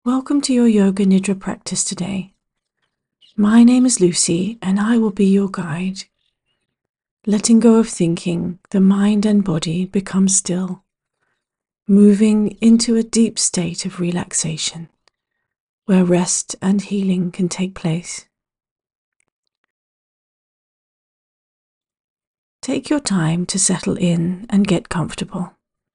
Welcome to your Yoga Nidra practice today. My name is Lucy and I will be your guide. Letting go of thinking, the mind and body become still, moving into a deep state of relaxation where rest and healing can take place. Take your time to settle in and get comfortable.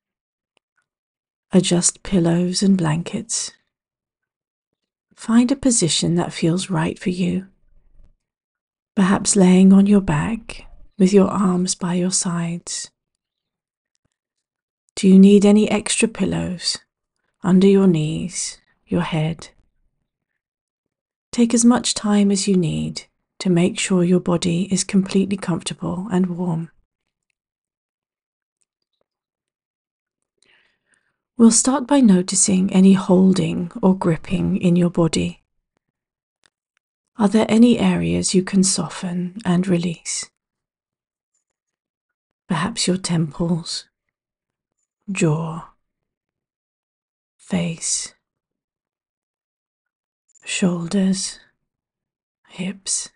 Adjust pillows and blankets. Find a position that feels right for you. Perhaps laying on your back with your arms by your sides. Do you need any extra pillows under your knees, your head? Take as much time as you need to make sure your body is completely comfortable and warm. We'll start by noticing any holding or gripping in your body. Are there any areas you can soften and release? Perhaps your temples, jaw, face, shoulders, hips.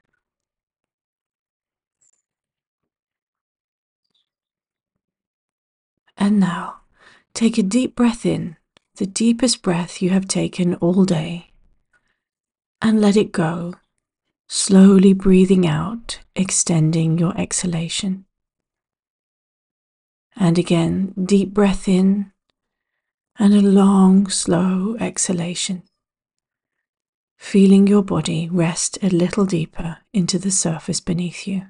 And now, take a deep breath in, the deepest breath you have taken all day, and let it go, slowly breathing out, extending your exhalation. And again, deep breath in, and a long, slow exhalation, feeling your body rest a little deeper into the surface beneath you.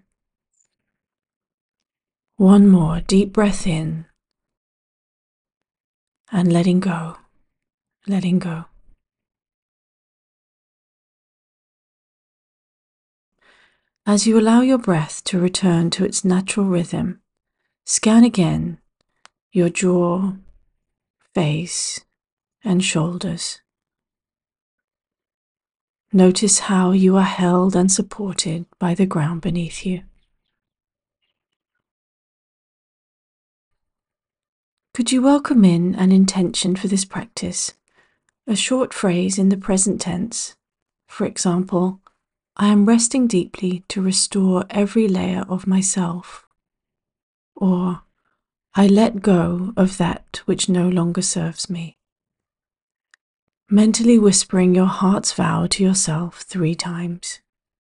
One more deep breath in, and letting go, letting go. As you allow your breath to return to its natural rhythm, scan again your jaw, face, and shoulders. Notice how you are held and supported by the ground beneath you. Could you welcome in an intention for this practice? A short phrase in the present tense. For example, I am resting deeply to restore every layer of myself. Or, I let go of that which no longer serves me. Mentally whispering your heart's vow to yourself 3 times.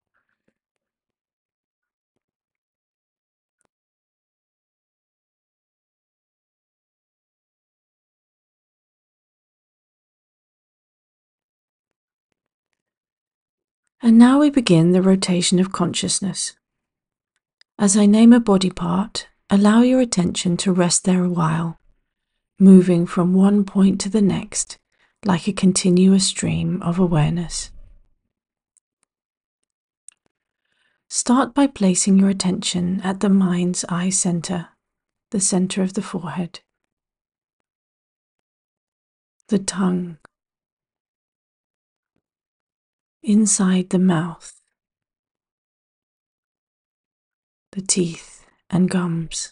And now we begin the rotation of consciousness. As I name a body part, allow your attention to rest there a while, moving from one point to the next like a continuous stream of awareness. Start by placing your attention at the mind's eye center, the center of the forehead, the tongue, inside the mouth, the teeth and gums,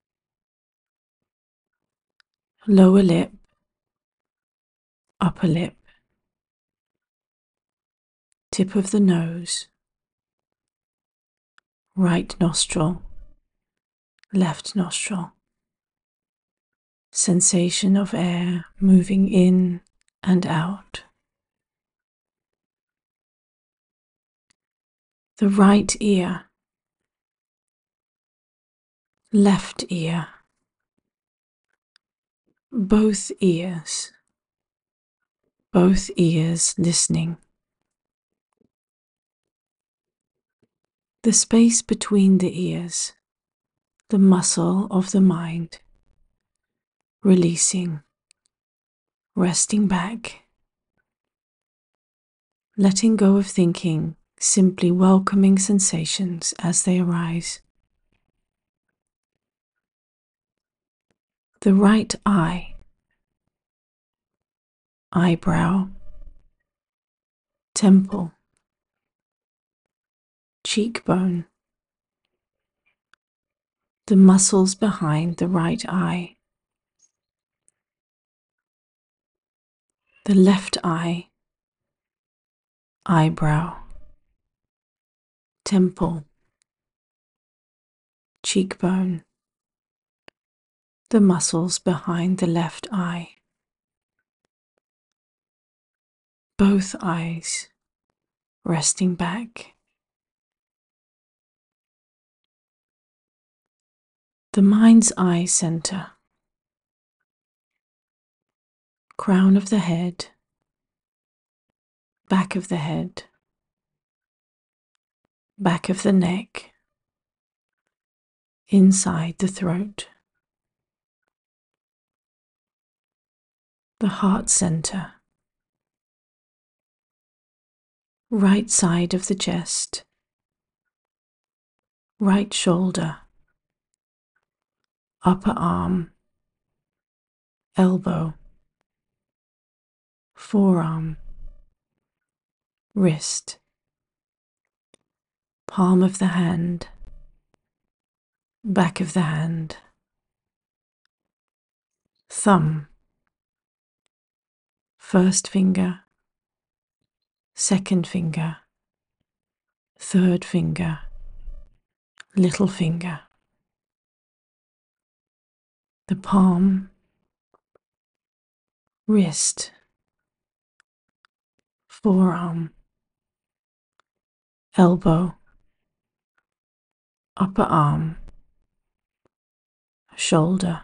lower lip, upper lip, tip of the nose, right nostril, left nostril. Sensation of air moving in and out. The right ear, left ear, both ears listening. The space between the ears, the muscle of the mind, releasing, resting back, letting go of thinking, simply welcoming sensations as they arise. The right eye, eyebrow, temple, cheekbone, the muscles behind the right eye, the left eye, eyebrow, temple, cheekbone, the muscles behind the left eye, both eyes resting back, the mind's eye center, crown of the head, back of the head, back of the neck, inside the throat, the heart center, right side of the chest, right shoulder, upper arm, elbow, forearm, wrist, palm of the hand, back of the hand, thumb, first finger, second finger, third finger, little finger, the palm, wrist, forearm, elbow, upper arm, shoulder,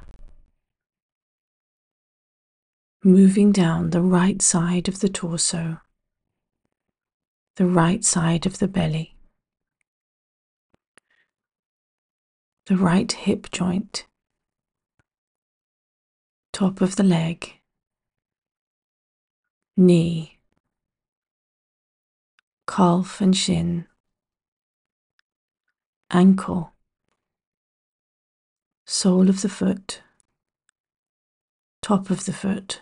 moving down the right side of the torso, the right side of the belly, the right hip joint, top of the leg, knee, calf and shin, ankle, sole of the foot, top of the foot,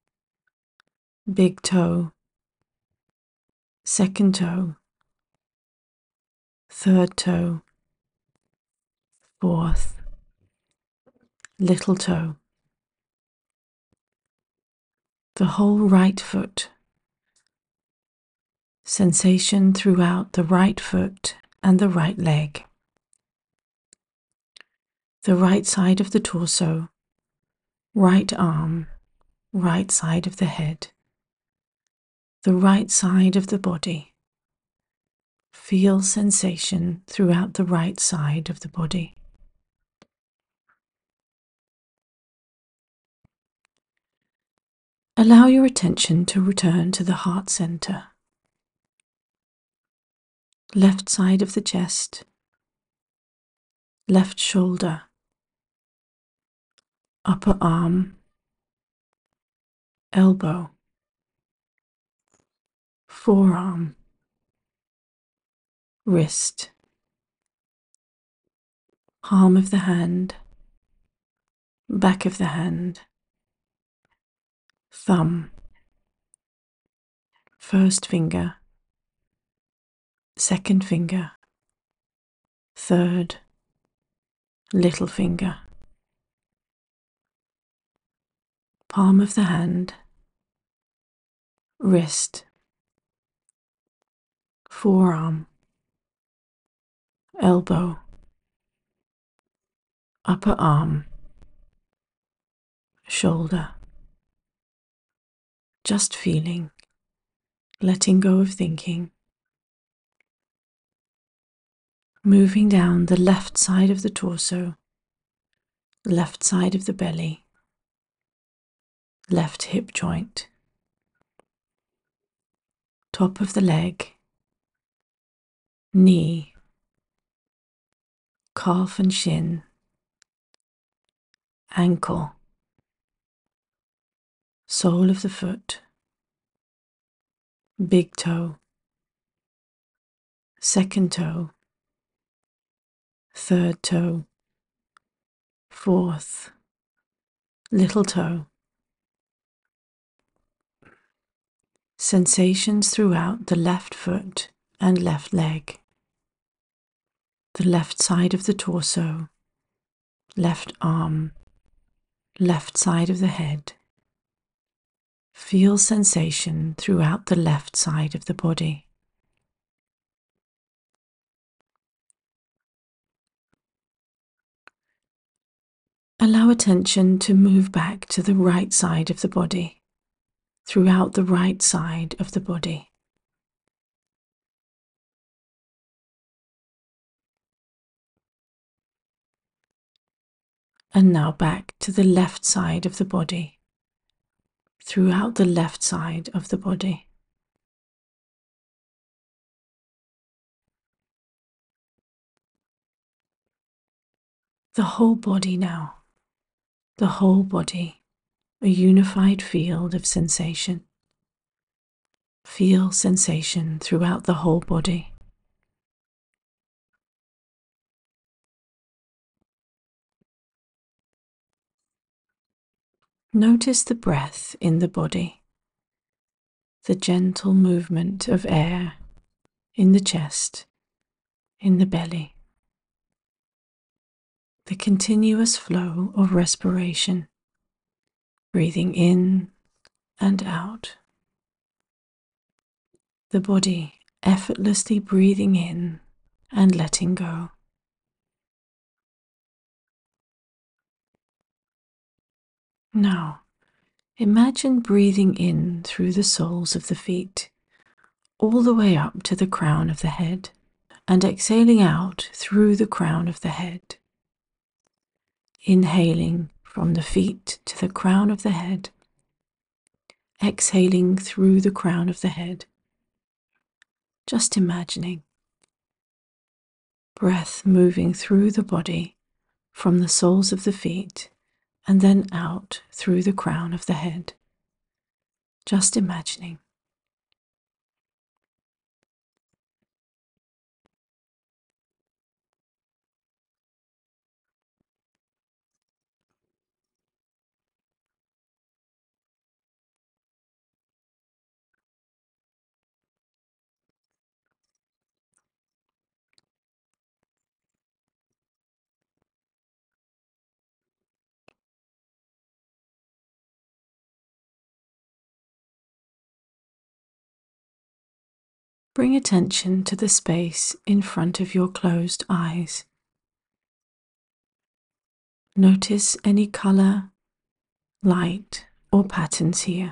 big toe, second toe, third toe, fourth, little toe, the whole right foot, sensation throughout the right foot and the right leg, the right side of the torso, right arm, right side of the head, the right side of the body. Feel sensation throughout the right side of the body. Allow your attention to return to the heart center. Left side of the chest, left shoulder, upper arm, elbow, forearm, wrist, palm of the hand, back of the hand, thumb, first finger, second finger, third, little finger, palm of the hand, wrist, forearm, elbow, upper arm, shoulder. Just feeling, letting go of thinking. Moving down the left side of the torso, left side of the belly, left hip joint, top of the leg, knee, calf and shin, ankle, sole of the foot, big toe, second toe, third toe, fourth, little toe. Sensations throughout the left foot and left leg, the left side of the torso, left arm, left side of the head. Feel sensation throughout the left side of the body. Allow attention to move back to the right side of the body, throughout the right side of the body. And now back to the left side of the body, throughout the left side of the body. The whole body now, the whole body, a unified field of sensation. Feel sensation throughout the whole body. Notice the breath in the body, the gentle movement of air in the chest, in the belly, the continuous flow of respiration, breathing in and out. The body effortlessly breathing in and letting go. Now, imagine breathing in through the soles of the feet, all the way up to the crown of the head, and exhaling out through the crown of the head. Inhaling from the feet to the crown of the head, exhaling through the crown of the head. Just imagining breath moving through the body from the soles of the feet and then out through the crown of the head. Just imagining. Bring attention to the space in front of your closed eyes. Notice any color, light, or patterns here.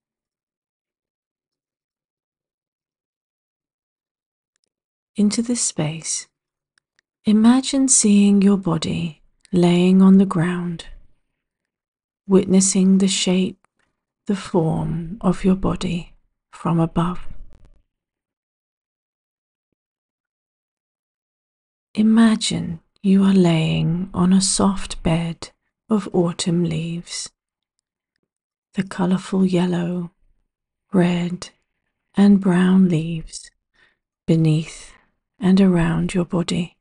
Into this space, imagine seeing your body laying on the ground, witnessing the shape, the form of your body from above. Imagine you are laying on a soft bed of autumn leaves. The colorful yellow, red, and brown leaves beneath and around your body.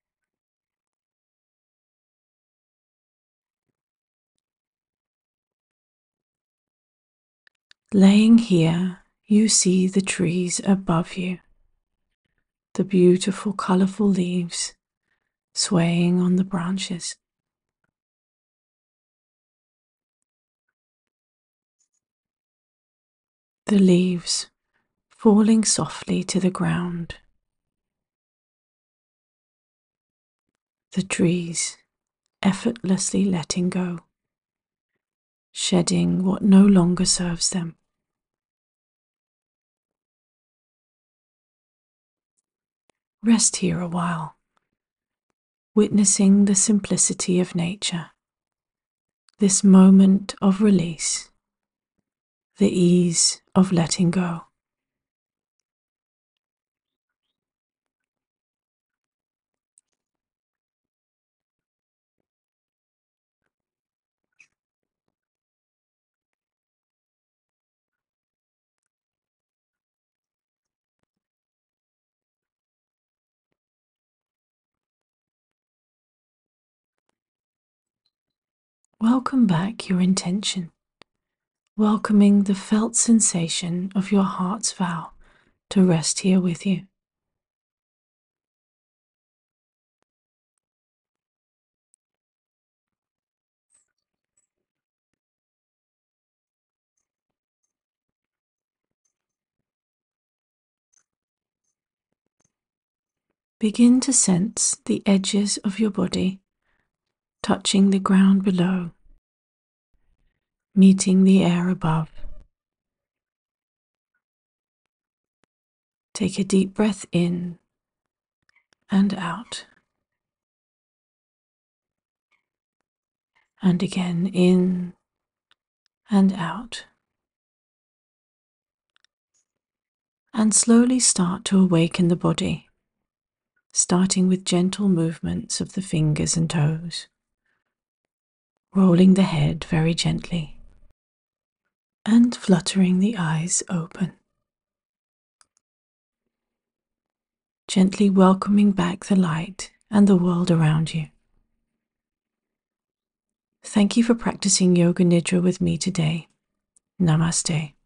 Laying here, you see the trees above you, the beautiful colorful leaves swaying on the branches. The leaves falling softly to the ground. The trees effortlessly letting go, shedding what no longer serves them. Rest here a while, witnessing the simplicity of nature, this moment of release, the ease of letting go. Welcome back your intention, welcoming the felt sensation of your heart's vow to rest here with you. Begin to sense the edges of your body touching the ground below, meeting the air above. Take a deep breath in and out. And again in and out. And slowly start to awaken the body, starting with gentle movements of the fingers and toes, rolling the head very gently, and fluttering the eyes open. Gently welcoming back the light and the world around you. Thank you for practicing Yoga Nidra with me today. Namaste.